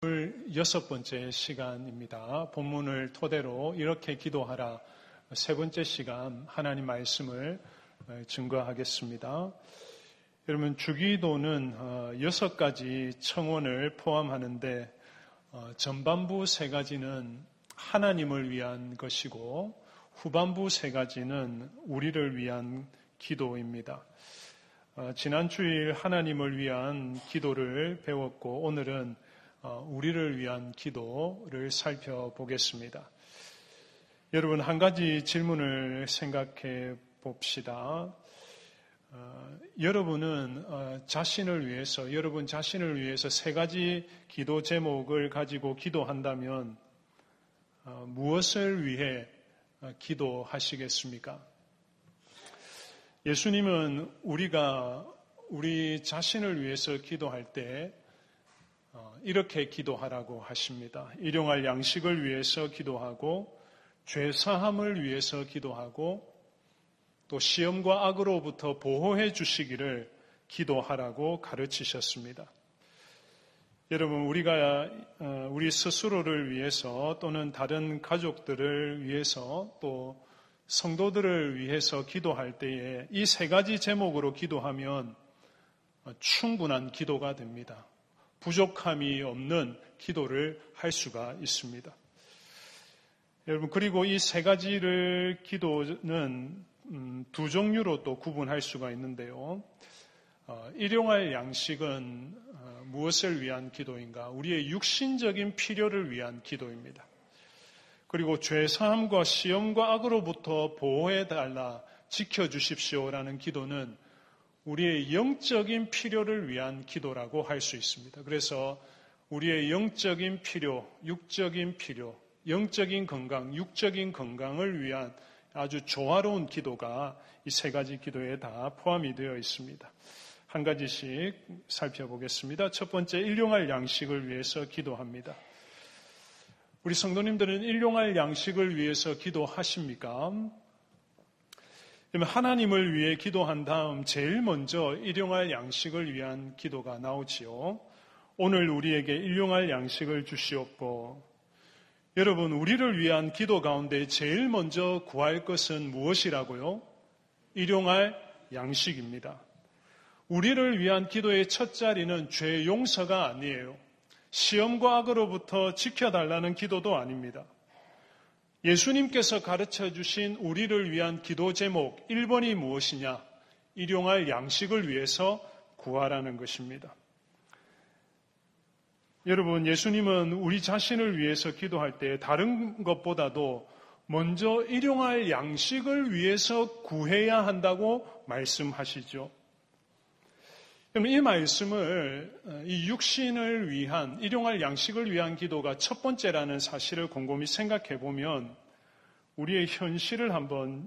6번째 시간입니다. 본문을 토대로 이렇게 기도하라 3번째 시간 하나님 말씀을 증거하겠습니다. 여러분, 주기도는 6가지 청원을 포함하는데 전반부 3가지는 하나님을 위한 것이고 후반부 3가지는 우리를 위한 기도입니다. 지난 주일 하나님을 위한 기도를 배웠고 오늘은 우리를 위한 기도를 살펴보겠습니다. 여러분, 한 가지 질문을 생각해 봅시다. 여러분은 여러분 자신을 위해서 3가지 기도 제목을 가지고 기도한다면 무엇을 위해 기도하시겠습니까? 예수님은 우리 자신을 위해서 기도할 때 이렇게 기도하라고 하십니다. 일용할 양식을 위해서 기도하고 죄사함을 위해서 기도하고 또 시험과 악으로부터 보호해 주시기를 기도하라고 가르치셨습니다. 여러분, 우리 스스로를 위해서 또는 다른 가족들을 위해서 또 성도들을 위해서 기도할 때에 이 3가지 제목으로 기도하면 충분한 기도가 됩니다. 부족함이 없는 기도를 할 수가 있습니다. 여러분, 그리고 이 3가지를 기도는 2 종류로 또 구분할 수가 있는데요. 일용할 양식은 무엇을 위한 기도인가? 우리의 육신적인 필요를 위한 기도입니다. 그리고 죄사함과 시험과 악으로부터 보호해달라, 지켜주십시오라는 기도는 우리의 영적인 필요를 위한 기도라고 할 수 있습니다. 그래서 우리의 영적인 필요, 육적인 필요, 영적인 건강, 육적인 건강을 위한 아주 조화로운 기도가 이 3가지 기도에 다 포함이 되어 있습니다. 한 가지씩 살펴보겠습니다. 첫 번째, 일용할 양식을 위해서 기도합니다. 우리 성도님들은 일용할 양식을 위해서 기도하십니까? 하나님을 위해 기도한 다음 제일 먼저 일용할 양식을 위한 기도가 나오지요. 오늘 우리에게 일용할 양식을 주시옵고. 여러분, 우리를 위한 기도 가운데 제일 먼저 구할 것은 무엇이라고요? 일용할 양식입니다. 우리를 위한 기도의 첫 자리는 죄 용서가 아니에요. 시험과 악으로부터 지켜달라는 기도도 아닙니다. 예수님께서 가르쳐 주신 우리를 위한 기도 제목 1번이 무엇이냐? 일용할 양식을 위해서 구하라는 것입니다. 여러분, 예수님은 우리 자신을 위해서 기도할 때 다른 것보다도 먼저 일용할 양식을 위해서 구해야 한다고 말씀하시죠. 그럼 이 말씀을 이 육신을 위한 일용할 양식을 위한 기도가 첫 번째라는 사실을 곰곰이 생각해 보면 우리의 현실을 한번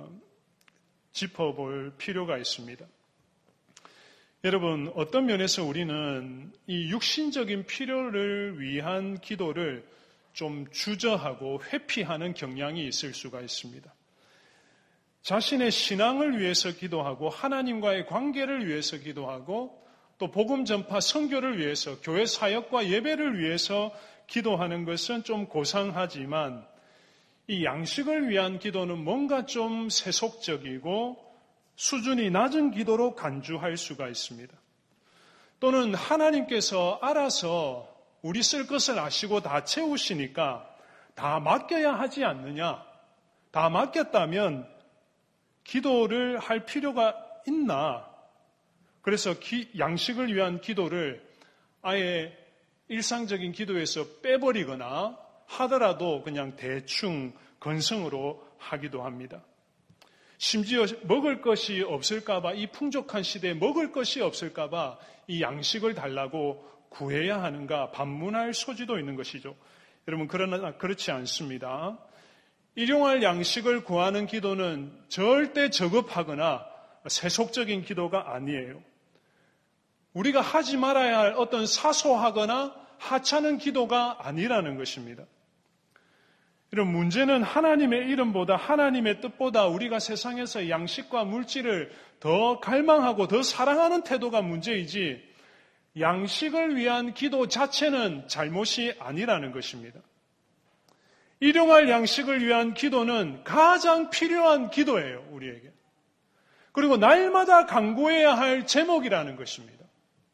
짚어볼 필요가 있습니다. 여러분, 어떤 면에서 우리는 이 육신적인 필요를 위한 기도를 좀 주저하고 회피하는 경향이 있을 수가 있습니다. 자신의 신앙을 위해서 기도하고 하나님과의 관계를 위해서 기도하고 또 복음 전파 선교를 위해서 교회 사역과 예배를 위해서 기도하는 것은 좀 고상하지만 이 양식을 위한 기도는 뭔가 좀 세속적이고 수준이 낮은 기도로 간주할 수가 있습니다. 또는 하나님께서 알아서 우리 쓸 것을 아시고 다 채우시니까 다 맡겨야 하지 않느냐? 다 맡겼다면 기도를 할 필요가 있나? 그래서 양식을 위한 기도를 아예 일상적인 기도에서 빼버리거나 하더라도 그냥 대충 건성으로 하기도 합니다. 심지어 먹을 것이 없을까봐, 이 풍족한 시대에 먹을 것이 없을까봐 이 양식을 달라고 구해야 하는가 반문할 소지도 있는 것이죠. 여러분, 그러나 그렇지 않습니다. 일용할 양식을 구하는 기도는 절대 저급하거나 세속적인 기도가 아니에요. 우리가 하지 말아야 할 어떤 사소하거나 하찮은 기도가 아니라는 것입니다. 이런 문제는 하나님의 이름보다 하나님의 뜻보다 우리가 세상에서 양식과 물질을 더 갈망하고 더 사랑하는 태도가 문제이지 양식을 위한 기도 자체는 잘못이 아니라는 것입니다. 일용할 양식을 위한 기도는 가장 필요한 기도예요, 우리에게. 그리고 날마다 간구해야 할 제목이라는 것입니다.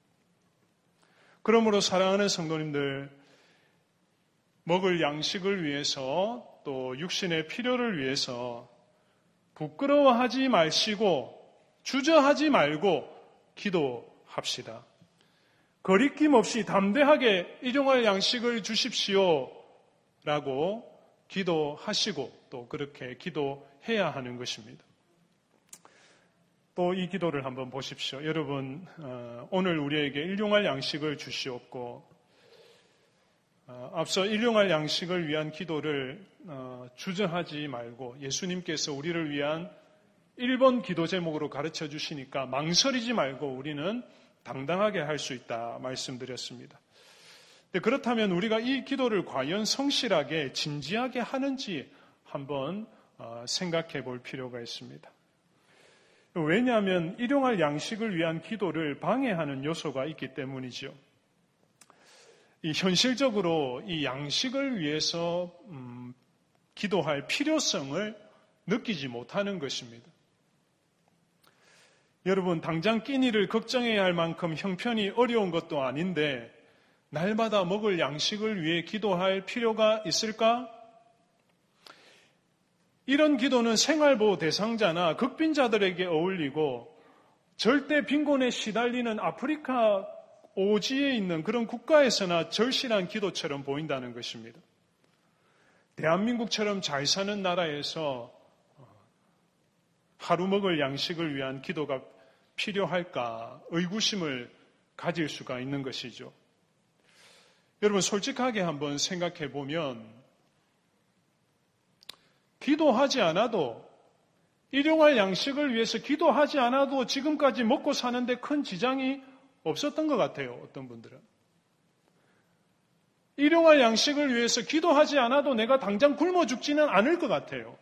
그러므로 사랑하는 성도님들, 먹을 양식을 위해서 또 육신의 필요를 위해서 부끄러워하지 마시고 주저하지 말고 기도합시다. 거리낌 없이 담대하게 일용할 양식을 주십시오 라고 기도하시고 또 그렇게 기도해야 하는 것입니다. 또 이 기도를 한번 보십시오. 여러분, 오늘 우리에게 일용할 양식을 주시옵고 앞서 일용할 양식을 위한 기도를 주저하지 말고 예수님께서 우리를 위한 1번 기도 제목으로 가르쳐 주시니까 망설이지 말고 우리는 당당하게 할 수 있다 말씀드렸습니다. 그렇다면 우리가 이 기도를 과연 성실하게 진지하게 하는지 한번 생각해 볼 필요가 있습니다. 왜냐하면 일용할 양식을 위한 기도를 방해하는 요소가 있기 때문이죠. 현실적으로 이 양식을 위해서 기도할 필요성을 느끼지 못하는 것입니다. 여러분, 당장 끼니를 걱정해야 할 만큼 형편이 어려운 것도 아닌데 날마다 먹을 양식을 위해 기도할 필요가 있을까? 이런 기도는 생활보호 대상자나 극빈자들에게 어울리고 절대 빈곤에 시달리는 아프리카 오지에 있는 그런 국가에서나 절실한 기도처럼 보인다는 것입니다. 대한민국처럼 잘 사는 나라에서 하루 먹을 양식을 위한 기도가 필요할까 의구심을 가질 수가 있는 것이죠. 여러분, 솔직하게 한번 생각해 보면 기도하지 않아도 일용할 양식을 위해서 기도하지 않아도 지금까지 먹고 사는데 큰 지장이 없었던 것 같아요. 어떤 분들은. 일용할 양식을 위해서 기도하지 않아도 내가 당장 굶어 죽지는 않을 것 같아요.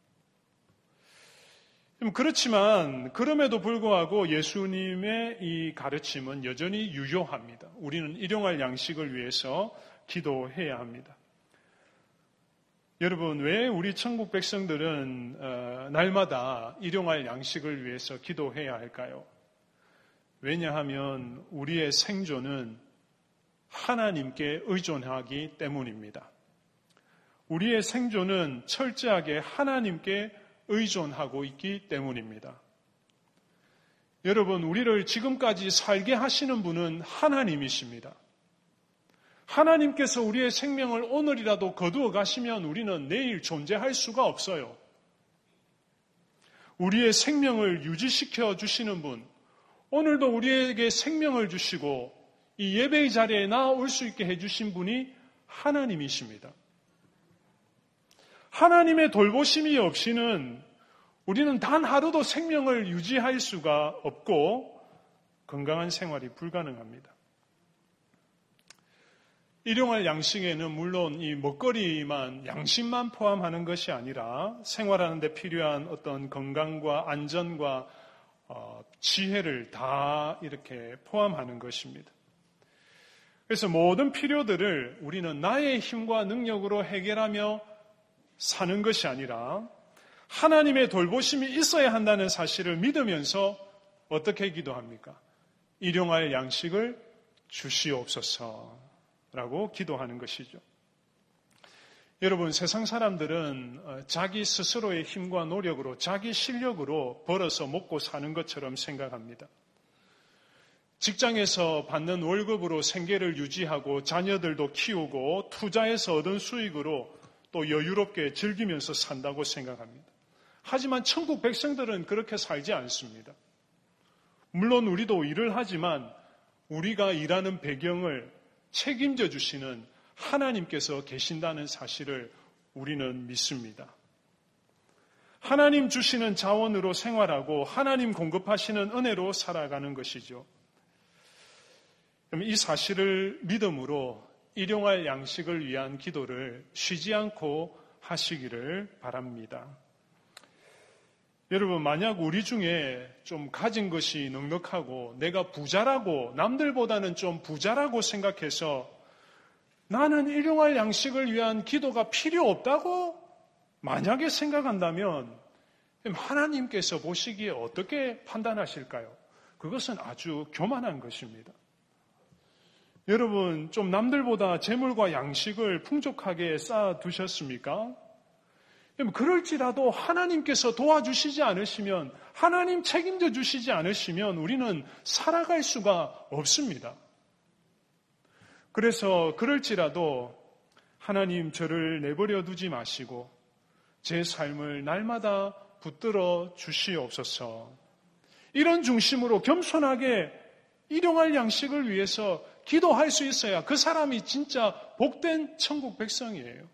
그렇지만 그럼에도 불구하고 예수님의 이 가르침은 여전히 유효합니다. 우리는 일용할 양식을 위해서 기도해야 합니다. 여러분, 왜 우리 천국 백성들은 날마다 일용할 양식을 위해서 기도해야 할까요? 왜냐하면 우리의 생존은 하나님께 의존하기 때문입니다. 우리의 생존은 철저하게 하나님께 의존하고 있기 때문입니다. 여러분, 우리를 지금까지 살게 하시는 분은 하나님이십니다. 하나님께서 우리의 생명을 오늘이라도 거두어 가시면 우리는 내일 존재할 수가 없어요. 우리의 생명을 유지시켜 주시는 분, 오늘도 우리에게 생명을 주시고 이 예배의 자리에 나올 수 있게 해주신 분이 하나님이십니다. 하나님의 돌보심이 없이는 우리는 단 하루도 생명을 유지할 수가 없고 건강한 생활이 불가능합니다. 일용할 양식에는 물론 이 먹거리만, 양식만 포함하는 것이 아니라 생활하는 데 필요한 어떤 건강과 안전과 지혜를 다 이렇게 포함하는 것입니다. 그래서 모든 필요들을 우리는 나의 힘과 능력으로 해결하며 사는 것이 아니라 하나님의 돌보심이 있어야 한다는 사실을 믿으면서 어떻게 기도합니까? 일용할 양식을 주시옵소서라고 기도하는 것이죠. 여러분, 세상 사람들은 자기 스스로의 힘과 노력으로, 자기 실력으로 벌어서 먹고 사는 것처럼 생각합니다. 직장에서 받는 월급으로 생계를 유지하고 자녀들도 키우고 투자해서 얻은 수익으로 또 여유롭게 즐기면서 산다고 생각합니다. 하지만 천국 백성들은 그렇게 살지 않습니다. 물론 우리도 일을 하지만 우리가 일하는 배경을 책임져 주시는 하나님께서 계신다는 사실을 우리는 믿습니다. 하나님 주시는 자원으로 생활하고 하나님 공급하시는 은혜로 살아가는 것이죠. 이 사실을 믿음으로 일용할 양식을 위한 기도를 쉬지 않고 하시기를 바랍니다. 여러분, 만약 우리 중에 좀 가진 것이 넉넉하고 내가 부자라고, 남들보다는 좀 부자라고 생각해서 나는 일용할 양식을 위한 기도가 필요 없다고 만약에 생각한다면 하나님께서 보시기에 어떻게 판단하실까요? 그것은 아주 교만한 것입니다. 여러분, 좀 남들보다 재물과 양식을 풍족하게 쌓아두셨습니까? 그럴지라도 하나님께서 도와주시지 않으시면, 하나님 책임져 주시지 않으시면 우리는 살아갈 수가 없습니다. 그래서 그럴지라도 하나님 저를 내버려 두지 마시고 제 삶을 날마다 붙들어 주시옵소서. 이런 중심으로 겸손하게 일용할 양식을 위해서 기도할 수 있어야 그 사람이 진짜 복된 천국 백성이에요.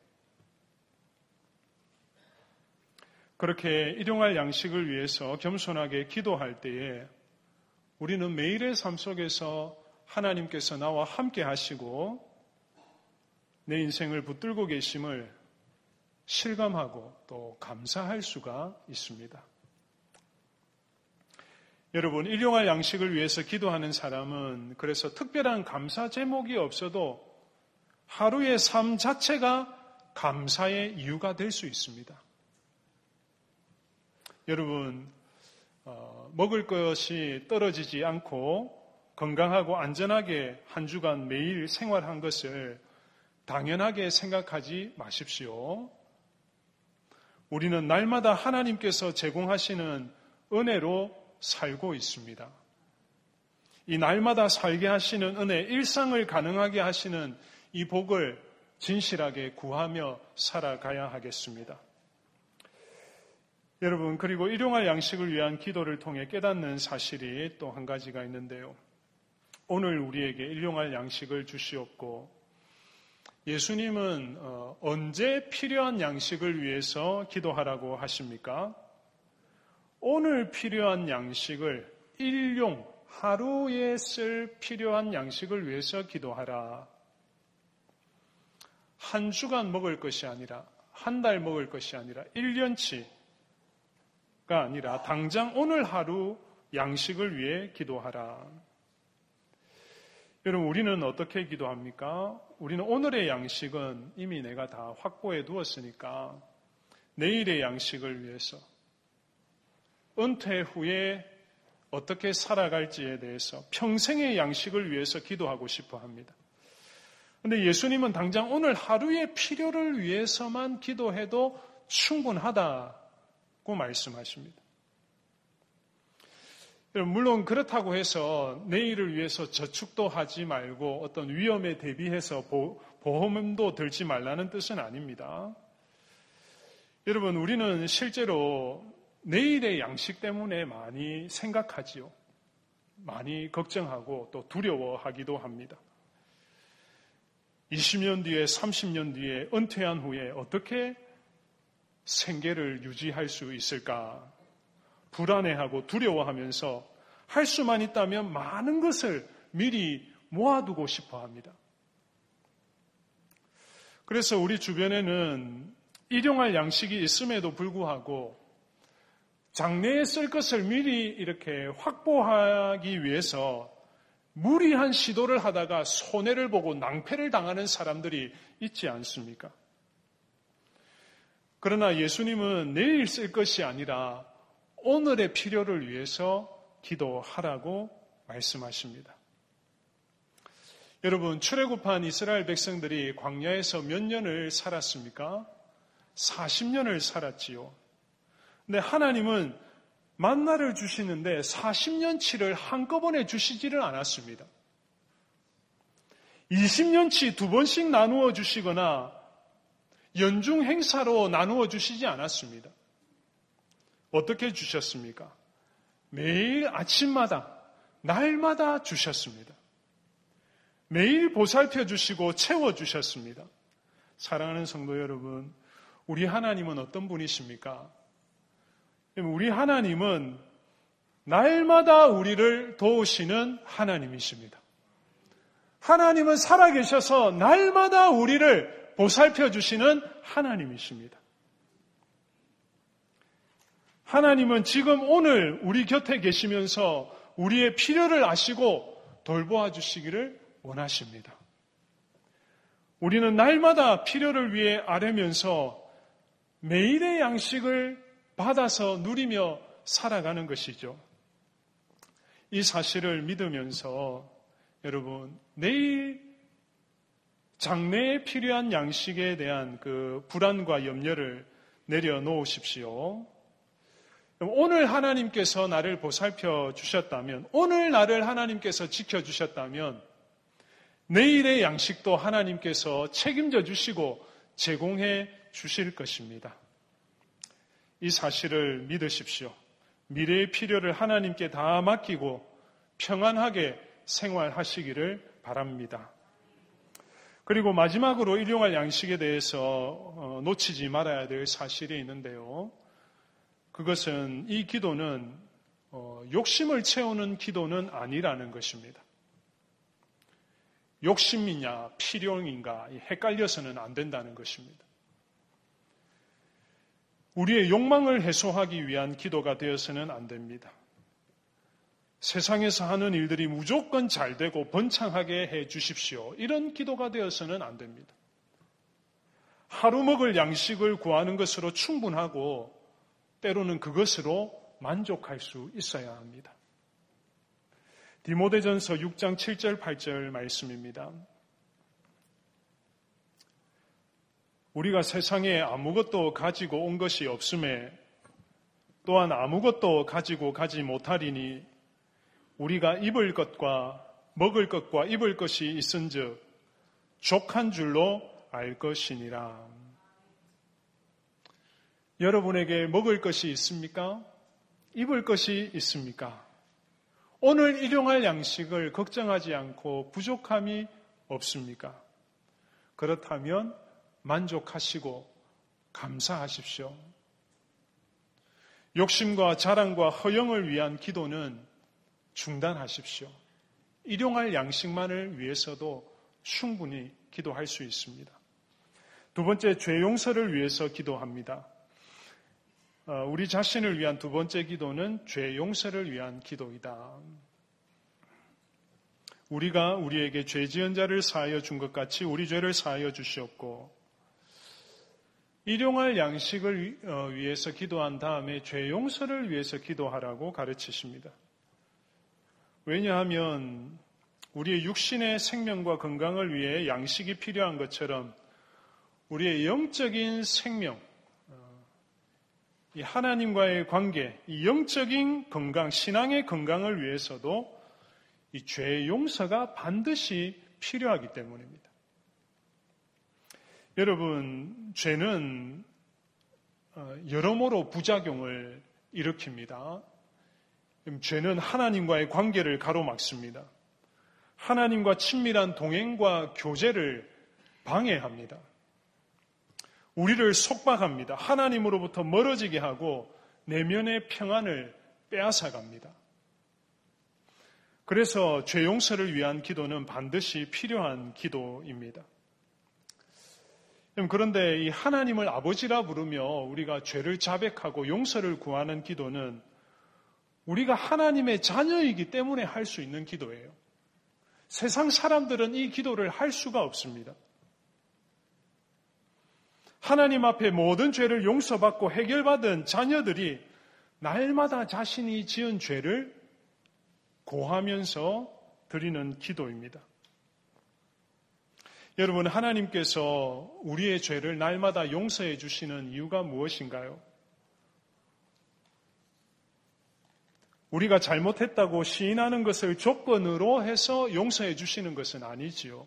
그렇게 일용할 양식을 위해서 겸손하게 기도할 때에 우리는 매일의 삶 속에서 하나님께서 나와 함께 하시고 내 인생을 붙들고 계심을 실감하고 또 감사할 수가 있습니다. 여러분, 일용할 양식을 위해서 기도하는 사람은 그래서 특별한 감사 제목이 없어도 하루의 삶 자체가 감사의 이유가 될 수 있습니다. 여러분, 먹을 것이 떨어지지 않고 건강하고 안전하게 한 주간 매일 생활한 것을 당연하게 생각하지 마십시오. 우리는 날마다 하나님께서 제공하시는 은혜로 살고 있습니다. 이 날마다 살게 하시는 은혜, 일상을 가능하게 하시는 이 복을 진실하게 구하며 살아가야 하겠습니다. 여러분, 그리고 일용할 양식을 위한 기도를 통해 깨닫는 사실이 또 한 가지가 있는데요. 오늘 우리에게 일용할 양식을 주시옵고 예수님은 언제 필요한 양식을 위해서 기도하라고 하십니까? 오늘 필요한 양식을 일용, 하루에 쓸 필요한 양식을 위해서 기도하라. 한 주간 먹을 것이 아니라, 한 달 먹을 것이 아니라 1년치가 아니라 당장 오늘 하루 양식을 위해 기도하라. 여러분, 우리는 어떻게 기도합니까? 우리는 오늘의 양식은 이미 내가 다 확보해 두었으니까 내일의 양식을 위해서, 은퇴 후에 어떻게 살아갈지에 대해서 평생의 양식을 위해서 기도하고 싶어 합니다. 그런데 예수님은 당장 오늘 하루의 필요를 위해서만 기도해도 충분하다고 말씀하십니다. 물론 그렇다고 해서 내일을 위해서 저축도 하지 말고 어떤 위험에 대비해서 보험도 들지 말라는 뜻은 아닙니다. 여러분, 우리는 실제로 내일의 양식 때문에 많이 생각하지요. 많이 걱정하고 또 두려워하기도 합니다. 20년 뒤에, 30년 뒤에 은퇴한 후에 어떻게 생계를 유지할 수 있을까? 불안해하고 두려워하면서 할 수만 있다면 많은 것을 미리 모아두고 싶어 합니다. 그래서 우리 주변에는 일용할 양식이 있음에도 불구하고 장래에 쓸 것을 미리 이렇게 확보하기 위해서 무리한 시도를 하다가 손해를 보고 낭패를 당하는 사람들이 있지 않습니까? 그러나 예수님은 내일 쓸 것이 아니라 오늘의 필요를 위해서 기도하라고 말씀하십니다. 여러분, 출애굽한 이스라엘 백성들이 광야에서 몇 년을 살았습니까? 40년을 살았지요. 근데 하나님은 만나를 주시는데 40년치를 한꺼번에 주시지를 않았습니다. 20년치 두 번씩 나누어 주시거나 연중 행사로 나누어 주시지 않았습니다. 어떻게 주셨습니까? 매일 아침마다, 날마다 주셨습니다. 매일 보살펴 주시고 채워 주셨습니다. 사랑하는 성도 여러분, 우리 하나님은 어떤 분이십니까? 우리 하나님은 날마다 우리를 도우시는 하나님이십니다. 하나님은 살아계셔서 날마다 우리를 보살펴 주시는 하나님이십니다. 하나님은 지금 오늘 우리 곁에 계시면서 우리의 필요를 아시고 돌보아 주시기를 원하십니다. 우리는 날마다 필요를 위해 아뢰면서 매일의 양식을 받아서 누리며 살아가는 것이죠. 이 사실을 믿으면서 여러분, 내일 장래에 필요한 양식에 대한 그 불안과 염려를 내려놓으십시오. 오늘 하나님께서 나를 보살펴 주셨다면, 오늘 나를 하나님께서 지켜주셨다면 내일의 양식도 하나님께서 책임져 주시고 제공해 주실 것입니다. 이 사실을 믿으십시오. 미래의 필요를 하나님께 다 맡기고 평안하게 생활하시기를 바랍니다. 그리고 마지막으로 일용할 양식에 대해서 놓치지 말아야 될 사실이 있는데요. 그것은 이 기도는 욕심을 채우는 기도는 아니라는 것입니다. 욕심이냐 필요인가 헷갈려서는 안 된다는 것입니다. 우리의 욕망을 해소하기 위한 기도가 되어서는 안 됩니다. 세상에서 하는 일들이 무조건 잘 되고 번창하게 해 주십시오. 이런 기도가 되어서는 안 됩니다. 하루 먹을 양식을 구하는 것으로 충분하고 때로는 그것으로 만족할 수 있어야 합니다. 디모데전서 6장 7절 8절 말씀입니다. 우리가 세상에 아무것도 가지고 온 것이 없음에 또한 아무것도 가지고 가지 못하리니 우리가 입을 것과 먹을 것과 입을 것이 있은즉 족한 줄로 알 것이니라. 여러분에게 먹을 것이 있습니까? 입을 것이 있습니까? 오늘 일용할 양식을 걱정하지 않고 부족함이 없습니까? 그렇다면 만족하시고 감사하십시오. 욕심과 자랑과 허영을 위한 기도는 중단하십시오. 일용할 양식만을 위해서도 충분히 기도할 수 있습니다. 두 번째, 죄 용서를 위해서 기도합니다. 우리 자신을 위한 두 번째 기도는 죄 용서를 위한 기도이다. 우리가 우리에게 죄 지은 자를 사하여 준 것 같이 우리 죄를 사하여 주시옵고, 일용할 양식을 위해서 기도한 다음에 죄 용서를 위해서 기도하라고 가르치십니다. 왜냐하면 우리의 육신의 생명과 건강을 위해 양식이 필요한 것처럼 우리의 영적인 생명, 이 하나님과의 관계, 이 영적인 건강, 신앙의 건강을 위해서도 이 죄 용서가 반드시 필요하기 때문입니다. 여러분, 죄는 여러모로 부작용을 일으킵니다. 죄는 하나님과의 관계를 가로막습니다. 하나님과 친밀한 동행과 교제를 방해합니다. 우리를 속박합니다. 하나님으로부터 멀어지게 하고 내면의 평안을 빼앗아갑니다. 그래서 죄 용서를 위한 기도는 반드시 필요한 기도입니다. 그런데 이 하나님을 아버지라 부르며 우리가 죄를 자백하고 용서를 구하는 기도는 우리가 하나님의 자녀이기 때문에 할 수 있는 기도예요. 세상 사람들은 이 기도를 할 수가 없습니다. 하나님 앞에 모든 죄를 용서받고 해결받은 자녀들이 날마다 자신이 지은 죄를 고하면서 드리는 기도입니다. 여러분, 하나님께서 우리의 죄를 날마다 용서해 주시는 이유가 무엇인가요? 우리가 잘못했다고 시인하는 것을 조건으로 해서 용서해 주시는 것은 아니지요.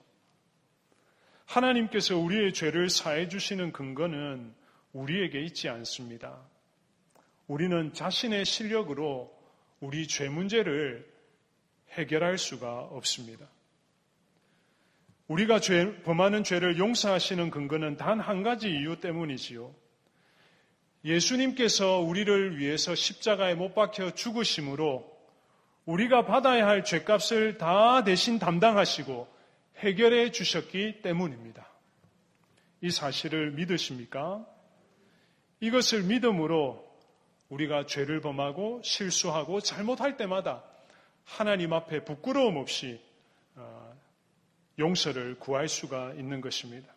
하나님께서 우리의 죄를 사해 주시는 근거는 우리에게 있지 않습니다. 우리는 자신의 실력으로 우리 죄 문제를 해결할 수가 없습니다. 우리가 범하는 죄를 용서하시는 근거는 단 한 가지 이유 때문이지요. 예수님께서 우리를 위해서 십자가에 못 박혀 죽으심으로 우리가 받아야 할 죄값을 다 대신 담당하시고 해결해 주셨기 때문입니다. 이 사실을 믿으십니까? 이것을 믿음으로 우리가 죄를 범하고 실수하고 잘못할 때마다 하나님 앞에 부끄러움 없이 용서를 구할 수가 있는 것입니다.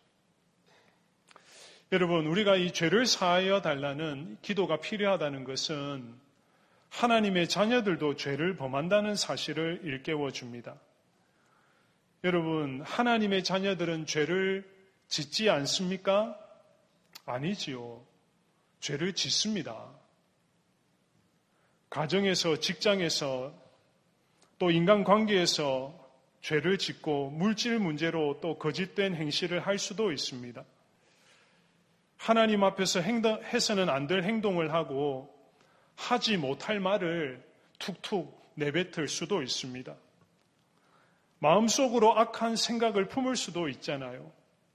여러분, 우리가 이 죄를 사하여 달라는 기도가 필요하다는 것은 하나님의 자녀들도 죄를 범한다는 사실을 일깨워 줍니다. 여러분, 하나님의 자녀들은 죄를 짓지 않습니까? 아니지요. 죄를 짓습니다. 가정에서, 직장에서, 또 인간관계에서 죄를 짓고 물질 문제로 또 거짓된 행실을 할 수도 있습니다. 하나님 앞에서 해서는 안 될 행동을 하고 하지 못할 말을 툭툭 내뱉을 수도 있습니다. 마음속으로 악한 생각을 품을 수도 있잖아요.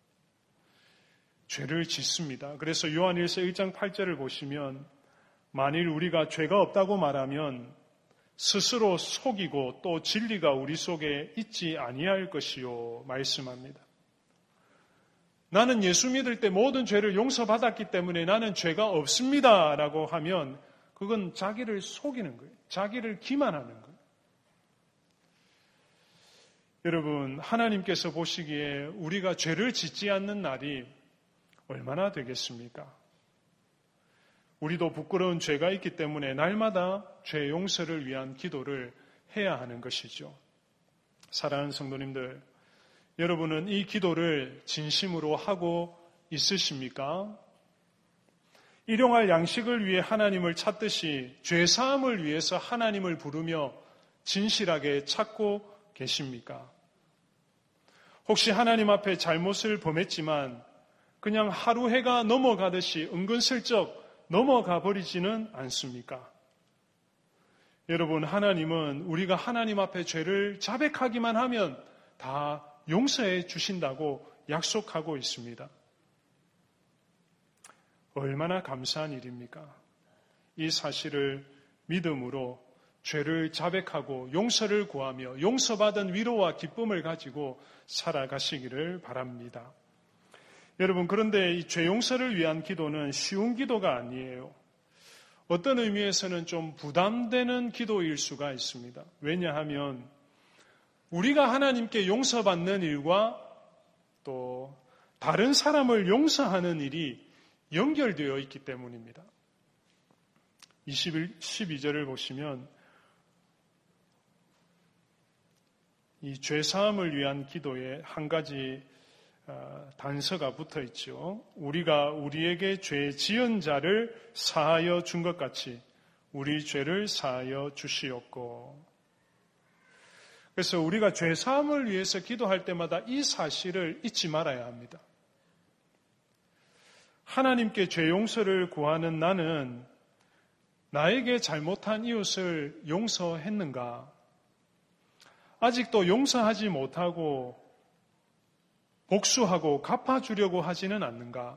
죄를 짓습니다. 그래서 요한일서 1장 8절을 보시면 만일 우리가 죄가 없다고 말하면 스스로 속이고 또 진리가 우리 속에 있지 아니할 것이요 말씀합니다. 나는 예수 믿을 때 모든 죄를 용서받았기 때문에 나는 죄가 없습니다 라고 하면 그건 자기를 속이는 거예요. 자기를 기만하는 거예요. 여러분, 하나님께서 보시기에 우리가 죄를 짓지 않는 날이 얼마나 되겠습니까? 우리도 부끄러운 죄가 있기 때문에 날마다 죄 용서를 위한 기도를 해야 하는 것이죠. 사랑하는 성도님들, 여러분은 이 기도를 진심으로 하고 있으십니까? 일용할 양식을 위해 하나님을 찾듯이 죄사함을 위해서 하나님을 부르며 진실하게 찾고 계십니까? 혹시 하나님 앞에 잘못을 범했지만 그냥 하루 해가 넘어가듯이 은근슬쩍 넘어가 버리지는 않습니까? 여러분, 하나님은 우리가 하나님 앞에 죄를 자백하기만 하면 다 용서해 주신다고 약속하고 있습니다. 얼마나 감사한 일입니까? 이 사실을 믿음으로 죄를 자백하고 용서를 구하며 용서받은 위로와 기쁨을 가지고 살아가시기를 바랍니다. 여러분, 그런데 이 죄 용서를 위한 기도는 쉬운 기도가 아니에요. 어떤 의미에서는 좀 부담되는 기도일 수가 있습니다. 왜냐하면 우리가 하나님께 용서받는 일과 또 다른 사람을 용서하는 일이 연결되어 있기 때문입니다. 12절을 보시면 이 죄사함을 위한 기도에 한 가지 단서가 붙어 있죠. 우리가 우리에게 죄 지은 자를 사하여 준 것 같이 우리 죄를 사하여 주시옵고. 그래서 우리가 죄 사함을 위해서 기도할 때마다 이 사실을 잊지 말아야 합니다. 하나님께 죄 용서를 구하는 나는 나에게 잘못한 이웃을 용서했는가? 아직도 용서하지 못하고 복수하고 갚아주려고 하지는 않는가?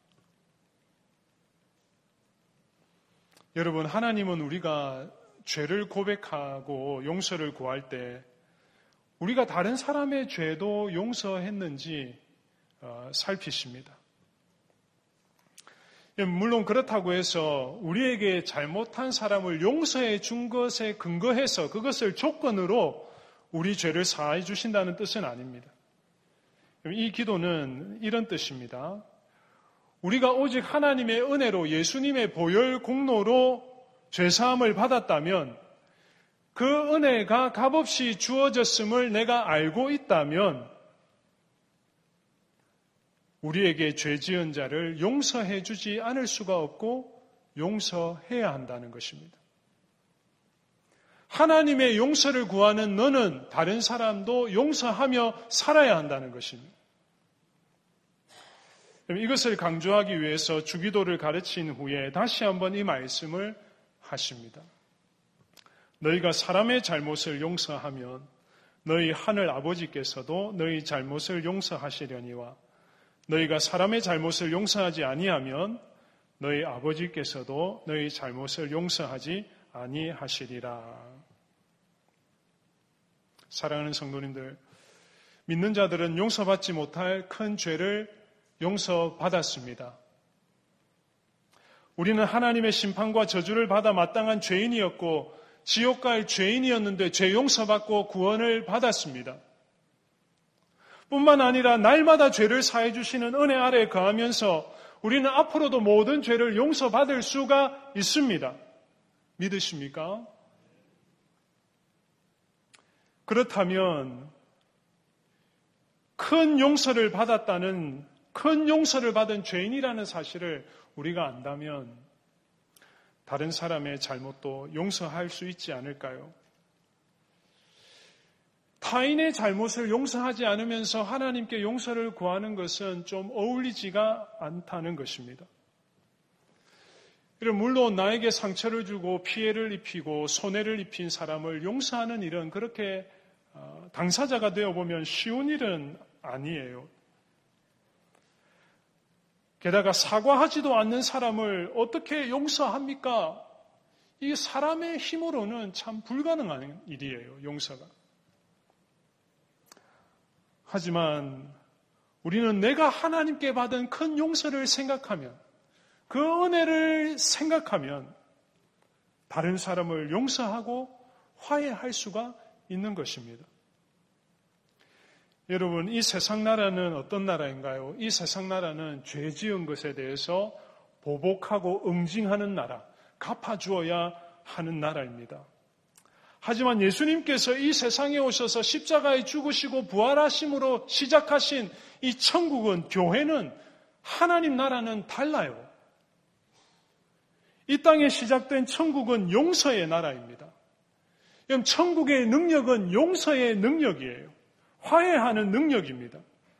여러분, 하나님은 우리가 죄를 고백하고 용서를 구할 때 우리가 다른 사람의 죄도 용서했는지 살피십니다. 물론 그렇다고 해서 우리에게 잘못한 사람을 용서해 준 것에 근거해서 그것을 조건으로 우리 죄를 사해 주신다는 뜻은 아닙니다. 이 기도는 이런 뜻입니다. 우리가 오직 하나님의 은혜로 예수님의 보혈 공로로 죄사함을 받았다면 그 은혜가 값없이 주어졌음을 내가 알고 있다면 우리에게 죄 지은 자를 용서해 주지 않을 수가 없고 용서해야 한다는 것입니다. 하나님의 용서를 구하는 너는 다른 사람도 용서하며 살아야 한다는 것입니다. 이것을 강조하기 위해서 주기도를 가르친 후에 다시 한번 이 말씀을 하십니다. 너희가 사람의 잘못을 용서하면 너희 하늘 아버지께서도 너희 잘못을 용서하시려니와 너희가 사람의 잘못을 용서하지 아니하면 너희 아버지께서도 너희 잘못을 용서하지 아니하시리라. 사랑하는 성도님들, 믿는 자들은 용서받지 못할 큰 죄를 용서받았습니다. 우리는 하나님의 심판과 저주를 받아 마땅한 죄인이었고 지옥 갈 죄인이었는데 죄 용서받고 구원을 받았습니다. 뿐만 아니라 날마다 죄를 사해 주시는 은혜 아래 거하면서 우리는 앞으로도 모든 죄를 용서받을 수가 있습니다. 믿으십니까? 그렇다면 큰 용서를 받은 죄인이라는 사실을 우리가 안다면 다른 사람의 잘못도 용서할 수 있지 않을까요? 타인의 잘못을 용서하지 않으면서 하나님께 용서를 구하는 것은 좀 어울리지가 않다는 것입니다. 물론 나에게 상처를 주고 피해를 입히고 손해를 입힌 사람을 용서하는 일은 그렇게 당사자가 되어보면 쉬운 일은 아니에요. 게다가 사과하지도 않는 사람을 어떻게 용서합니까? 이 사람의 힘으로는 참 불가능한 일이에요, 용서가. 하지만 우리는 내가 하나님께 받은 큰 용서를 생각하면, 그 은혜를 생각하면 다른 사람을 용서하고 화해할 수가 있는 것입니다. 여러분, 이 세상 나라는 어떤 나라인가요? 이 세상 나라는 죄 지은 것에 대해서 보복하고 응징하는 나라, 갚아주어야 하는 나라입니다. 하지만 예수님께서 이 세상에 오셔서 십자가에 죽으시고 부활하심으로 시작하신 이 천국은, 교회는, 하나님 나라는 달라요. 이 땅에 시작된 천국은 용서의 나라입니다. 그럼 천국의 능력은 용서의 능력이에요. 화해하는 능력입니다.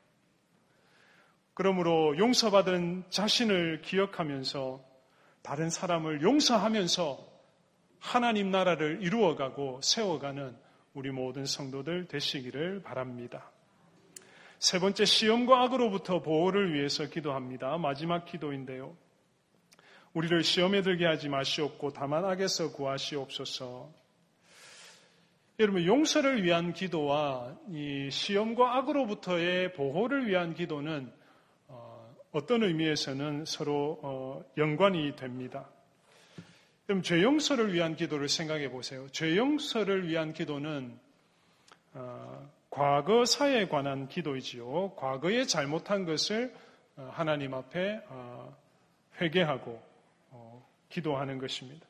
그러므로 용서받은 자신을 기억하면서 다른 사람을 용서하면서 하나님 나라를 이루어가고 세워가는 우리 모든 성도들 되시기를 바랍니다. 세 번째, 시험과 악으로부터 보호를 위해서 기도합니다. 마지막 기도인데요. 우리를 시험에 들게 하지 마시옵고 다만 악에서 구하시옵소서. 여러분, 용서를 위한 기도와 이 시험과 악으로부터의 보호를 위한 기도는 어떤 의미에서는 서로 연관이 됩니다. 그럼 죄 용서를 위한 기도를 생각해 보세요. 죄 용서를 위한 기도는 과거사에 관한 기도이지요. 과거에 잘못한 것을 하나님 앞에 회개하고 기도하는 것입니다.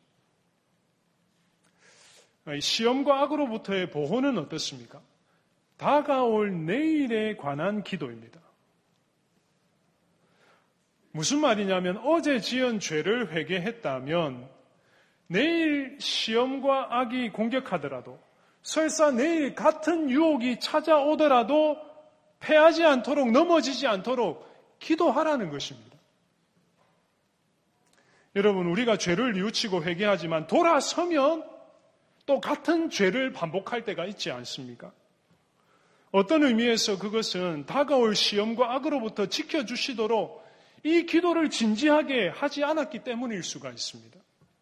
시험과 악으로부터의 보호는 어떻습니까? 다가올 내일에 관한 기도입니다. 무슨 말이냐면 어제 지은 죄를 회개했다면 내일 시험과 악이 공격하더라도, 설사 내일 같은 유혹이 찾아오더라도 패하지 않도록, 넘어지지 않도록 기도하라는 것입니다. 여러분, 우리가 죄를 뉘우치고 회개하지만 돌아서면 또 같은 죄를 반복할 때가 있지 않습니까? 어떤 의미에서 그것은 다가올 시험과 악으로부터 지켜주시도록 이 기도를 진지하게 하지 않았기 때문일 수가 있습니다.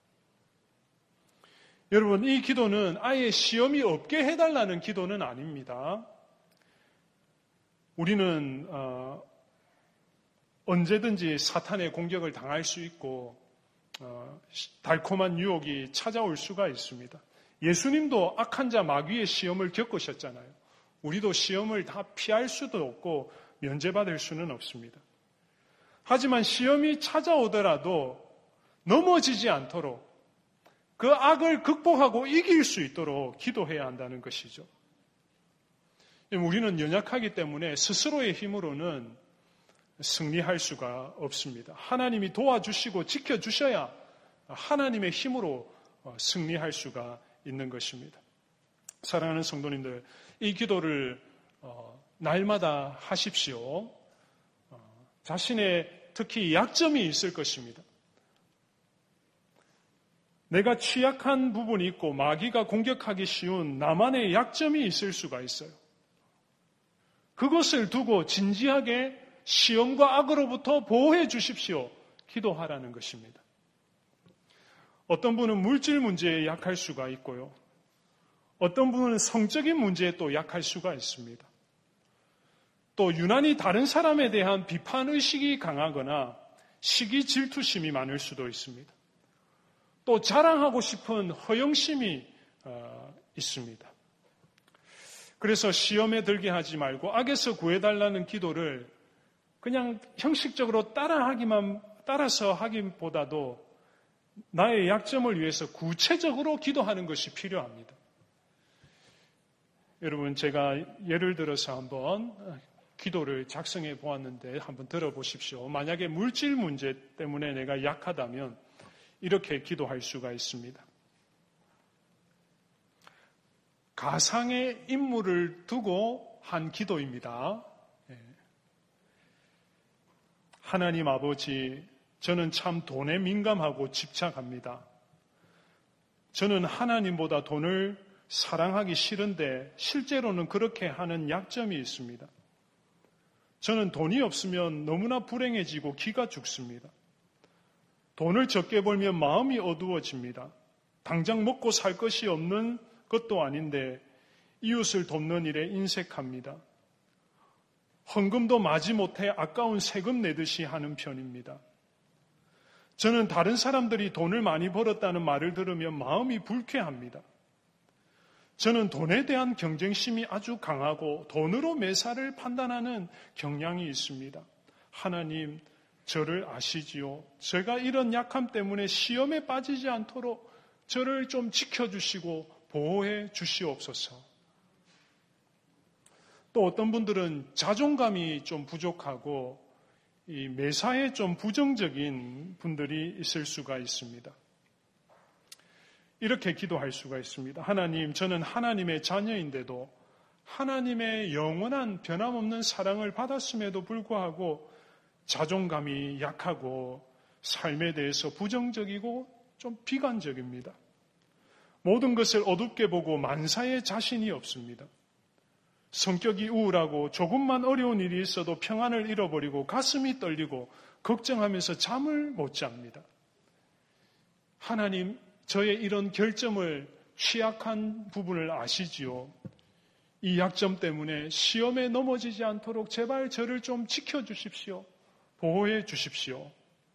여러분, 이 기도는 아예 시험이 없게 해달라는 기도는 아닙니다. 우리는 언제든지 사탄의 공격을 당할 수 있고 달콤한 유혹이 찾아올 수가 있습니다. 예수님도 악한 자 마귀의 시험을 겪으셨잖아요. 우리도 시험을 다 피할 수도 없고 면제받을 수는 없습니다. 하지만 시험이 찾아오더라도 넘어지지 않도록, 그 악을 극복하고 이길 수 있도록 기도해야 한다는 것이죠. 우리는 연약하기 때문에 스스로의 힘으로는 승리할 수가 없습니다. 하나님이 도와주시고 지켜주셔야 하나님의 힘으로 승리할 수가 있는 것입니다. 사랑하는 성도님들, 이 기도를 날마다 하십시오. 자신의 특히 약점이 있을 것입니다. 내가 취약한 부분이 있고 마귀가 공격하기 쉬운 나만의 약점이 있을 수가 있어요. 그것을 두고 진지하게 시험과 악으로부터 보호해 주십시오. 기도하라는 것입니다. 어떤 분은 물질 문제에 약할 수가 있고요. 어떤 분은 성적인 문제에 또 약할 수가 있습니다. 또 유난히 다른 사람에 대한 비판 의식이 강하거나 시기 질투심이 많을 수도 있습니다. 또 자랑하고 싶은 허영심이 있습니다. 그래서 시험에 들게 하지 말고 악에서 구해달라는 기도를 그냥 형식적으로 따라서 하기보다도 나의 약점을 위해서 구체적으로 기도하는 것이 필요합니다. 여러분, 제가 예를 들어서 한번 기도를 작성해 보았는데 한번 들어보십시오. 만약에 물질 문제 때문에 내가 약하다면 이렇게 기도할 수가 있습니다. 가상의 인물을 두고 한 기도입니다. 하나님 아버지, 저는 참 돈에 민감하고 집착합니다. 저는 하나님보다 돈을 사랑하기 싫은데 실제로는 그렇게 하는 약점이 있습니다. 저는 돈이 없으면 너무나 불행해지고 기가 죽습니다. 돈을 적게 벌면 마음이 어두워집니다. 당장 먹고 살 것이 없는 것도 아닌데 이웃을 돕는 일에 인색합니다. 헌금도 마지못해 아까운 세금 내듯이 하는 편입니다. 저는 다른 사람들이 돈을 많이 벌었다는 말을 들으면 마음이 불쾌합니다. 저는 돈에 대한 경쟁심이 아주 강하고 돈으로 매사를 판단하는 경향이 있습니다. 하나님, 저를 아시지요? 제가 이런 약함 때문에 시험에 빠지지 않도록 저를 좀 지켜주시고 보호해 주시옵소서. 또 어떤 분들은 자존감이 좀 부족하고 이 매사에 좀 부정적인 분들이 있을 수가 있습니다. 이렇게 기도할 수가 있습니다. 하나님, 저는 하나님의 자녀인데도 하나님의 영원한 변함없는 사랑을 받았음에도 불구하고 자존감이 약하고 삶에 대해서 부정적이고 좀 비관적입니다. 모든 것을 어둡게 보고 만사에 자신이 없습니다. 성격이 우울하고 조금만 어려운 일이 있어도 평안을 잃어버리고 가슴이 떨리고 걱정하면서 잠을 못 잡니다. 하나님, 저의 이런 결점을 취약한 부분을 아시지요? 이 약점 때문에 시험에 넘어지지 않도록 제발 저를 좀 지켜주십시오. 보호해 주십시오.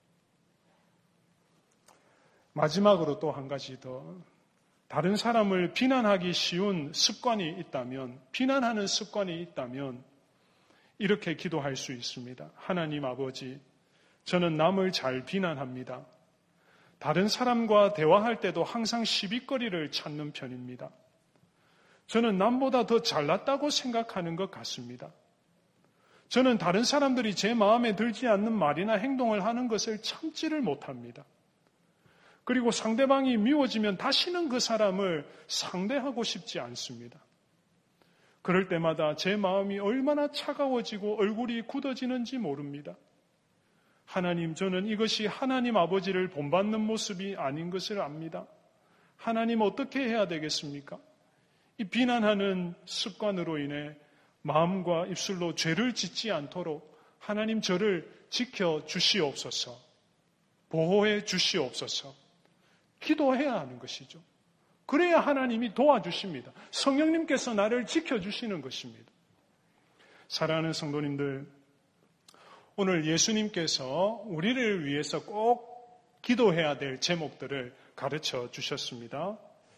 마지막으로 또 한 가지 더. 다른 사람을 비난하기 쉬운 습관이 있다면, 비난하는 습관이 있다면 이렇게 기도할 수 있습니다. 하나님 아버지, 저는 남을 잘 비난합니다. 다른 사람과 대화할 때도 항상 시비거리를 찾는 편입니다. 저는 남보다 더 잘났다고 생각하는 것 같습니다. 저는 다른 사람들이 제 마음에 들지 않는 말이나 행동을 하는 것을 참지를 못합니다. 그리고 상대방이 미워지면 다시는 그 사람을 상대하고 싶지 않습니다. 그럴 때마다 제 마음이 얼마나 차가워지고 얼굴이 굳어지는지 모릅니다. 하나님, 저는 이것이 하나님 아버지를 본받는 모습이 아닌 것을 압니다. 하나님, 어떻게 해야 되겠습니까? 이 비난하는 습관으로 인해 마음과 입술로 죄를 짓지 않도록 하나님, 저를 지켜 주시옵소서. 보호해 주시옵소서. 기도해야 하는 것이죠. 그래야 하나님이 도와주십니다. 성령님께서 나를 지켜주시는 것입니다. 사랑하는 성도님들, 오늘 예수님께서 우리를 위해서 꼭 기도해야 될 제목들을 가르쳐 주셨습니다.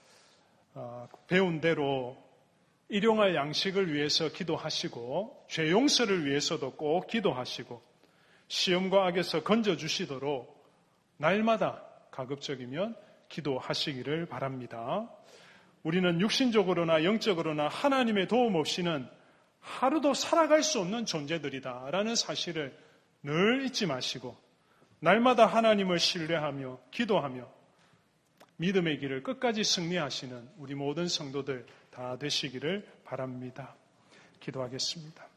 배운 대로 일용할 양식을 위해서 기도하시고 죄 용서를 위해서도 꼭 기도하시고 시험과 악에서 건져주시도록 날마다 가급적이면 기도하시기를 바랍니다. 우리는 육신적으로나 영적으로나 하나님의 도움 없이는 하루도 살아갈 수 없는 존재들이다라는 사실을 늘 잊지 마시고 날마다 하나님을 신뢰하며 기도하며 믿음의 길을 끝까지 승리하시는 우리 모든 성도들 다 되시기를 바랍니다. 기도하겠습니다.